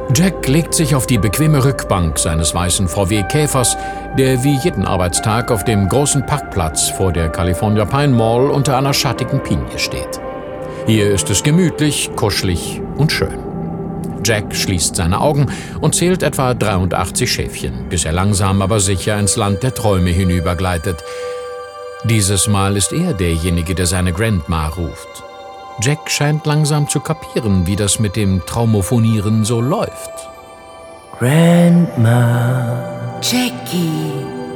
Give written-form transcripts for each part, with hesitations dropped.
Jack legt sich auf die bequeme Rückbank seines weißen VW Käfers, der wie jeden Arbeitstag auf dem großen Parkplatz vor der California Pine Mall unter einer schattigen Pinie steht. Hier ist es gemütlich, kuschelig und schön. Jack schließt seine Augen und zählt etwa 83 Schäfchen, bis er langsam aber sicher ins Land der Träume hinübergleitet. Dieses Mal ist er derjenige, der seine Grandma ruft. Jack scheint langsam zu kapieren, wie das mit dem Traumophonieren so läuft. Grandma. Jackie.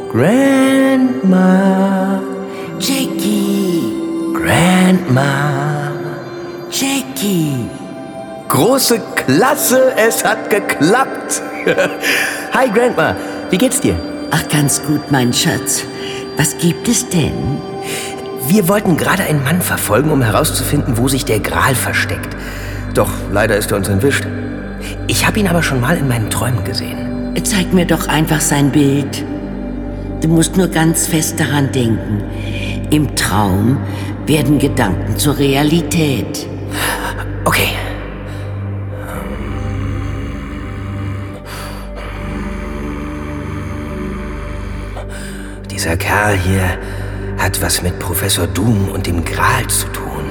Grandma. Jackie. Grandma. Jackie. Große Klasse, es hat geklappt. Hi Grandma, wie geht's dir? Ach, ganz gut, mein Schatz. Was gibt es denn? Wir wollten gerade einen Mann verfolgen, um herauszufinden, wo sich der Gral versteckt. Doch leider ist er uns entwischt. Ich habe ihn aber schon mal in meinen Träumen gesehen. Zeig mir doch einfach sein Bild. Du musst nur ganz fest daran denken. Im Traum werden Gedanken zur Realität. Okay. Dieser Kerl hier hat was mit Professor Doom und dem Gral zu tun.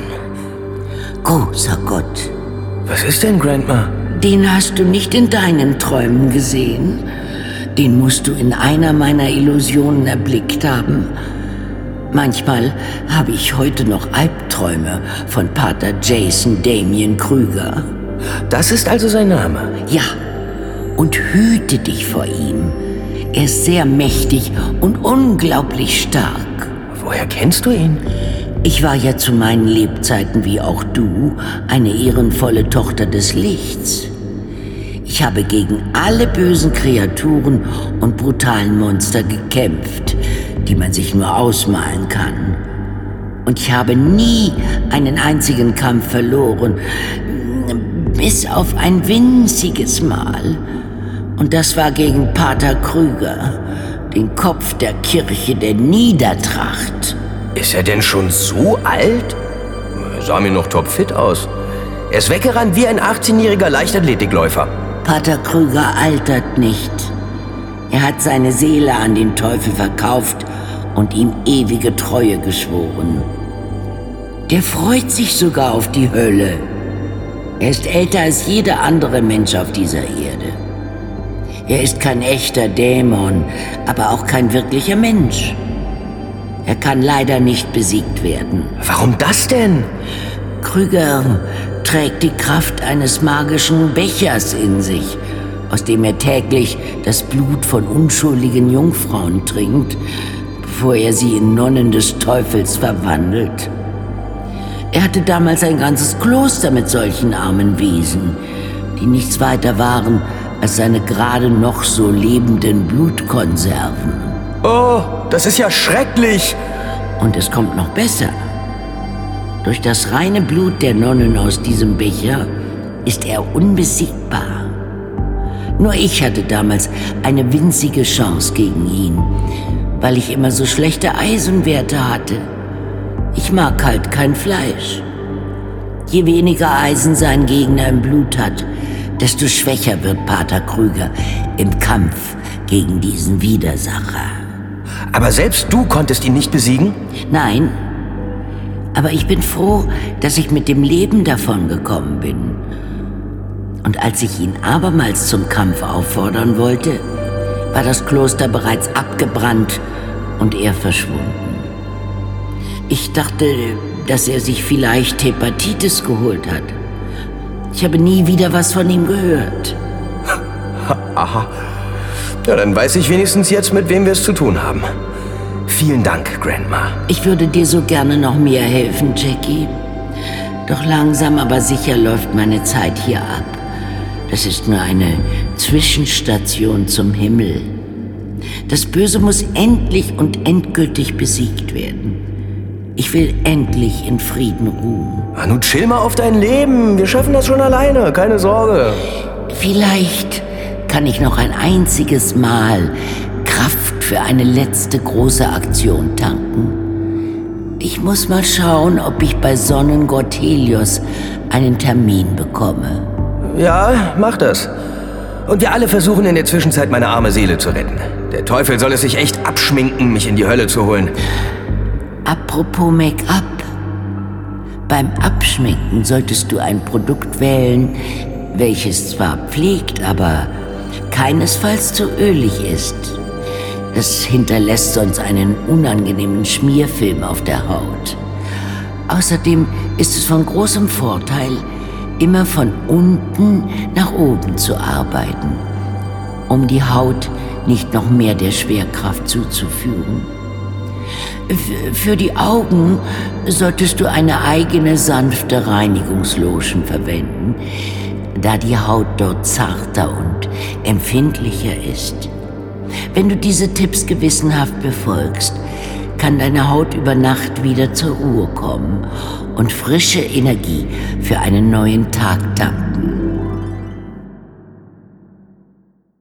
Großer Gott. Was ist denn, Grandma? Den hast du nicht in deinen Träumen gesehen. Den musst du in einer meiner Illusionen erblickt haben. Manchmal habe ich heute noch Albträume von Pater Jason Damien Krüger. Das ist also sein Name? Ja, und hüte dich vor ihm. Er ist sehr mächtig und unglaublich stark. Woher kennst du ihn? Ich war ja zu meinen Lebzeiten wie auch du eine ehrenvolle Tochter des Lichts. Ich habe gegen alle bösen Kreaturen und brutalen Monster gekämpft, die man sich nur ausmalen kann. Und ich habe nie einen einzigen Kampf verloren, bis auf ein winziges Mal. Und das war gegen Pater Krüger, den Kopf der Kirche der Niedertracht. Ist er denn schon so alt? Er sah mir noch topfit aus. Er ist weggerannt wie ein 18-jähriger Leichtathletikläufer. Pater Krüger altert nicht. Er hat seine Seele an den Teufel verkauft und ihm ewige Treue geschworen. Der freut sich sogar auf die Hölle. Er ist älter als jeder andere Mensch auf dieser Erde. Er ist kein echter Dämon, aber auch kein wirklicher Mensch. Er kann leider nicht besiegt werden. Warum das denn? Krüger trägt die Kraft eines magischen Bechers in sich, aus dem er täglich das Blut von unschuldigen Jungfrauen trinkt, bevor er sie in Nonnen des Teufels verwandelt. Er hatte damals ein ganzes Kloster mit solchen armen Wesen, die nichts weiter waren als seine gerade noch so lebenden Blutkonserven. Oh, das ist ja schrecklich! Und es kommt noch besser. Durch das reine Blut der Nonnen aus diesem Becher ist er unbesiegbar. Nur ich hatte damals eine winzige Chance gegen ihn, weil ich immer so schlechte Eisenwerte hatte. Ich mag halt kein Fleisch. Je weniger Eisen sein Gegner im Blut hat, desto schwächer wird Pater Krüger im Kampf gegen diesen Widersacher. Aber selbst du konntest ihn nicht besiegen? Nein, aber ich bin froh, dass ich mit dem Leben davongekommen bin. Und als ich ihn abermals zum Kampf auffordern wollte, war das Kloster bereits abgebrannt und er verschwunden. Ich dachte, dass er sich vielleicht Hepatitis geholt hat. Ich habe nie wieder was von ihm gehört. Aha. Ja, dann weiß ich wenigstens jetzt, mit wem wir es zu tun haben. Vielen Dank, Grandma. Ich würde dir so gerne noch mehr helfen, Jackie. Doch langsam aber sicher läuft meine Zeit hier ab. Das ist nur eine Zwischenstation zum Himmel. Das Böse muss endlich und endgültig besiegt werden. Ich will endlich in Frieden ruhen. Nun chill mal auf dein Leben. Wir schaffen das schon alleine, keine Sorge. Vielleicht kann ich noch ein einziges Mal Kraft für eine letzte große Aktion tanken. Ich muss mal schauen, ob ich bei Sonnengott Helios einen Termin bekomme. Ja, mach das. Und wir alle versuchen in der Zwischenzeit, meine arme Seele zu retten. Der Teufel soll es sich echt abschminken, mich in die Hölle zu holen. Apropos Make-up. Beim Abschminken solltest du ein Produkt wählen, welches zwar pflegt, aber keinesfalls zu ölig ist. Das hinterlässt sonst einen unangenehmen Schmierfilm auf der Haut. Außerdem ist es von großem Vorteil, immer von unten nach oben zu arbeiten, um die Haut nicht noch mehr der Schwerkraft zuzuführen. Für die Augen solltest du eine eigene sanfte Reinigungslotion verwenden, da die Haut dort zarter und empfindlicher ist. Wenn du diese Tipps gewissenhaft befolgst, kann deine Haut über Nacht wieder zur Ruhe kommen und frische Energie für einen neuen Tag tanken.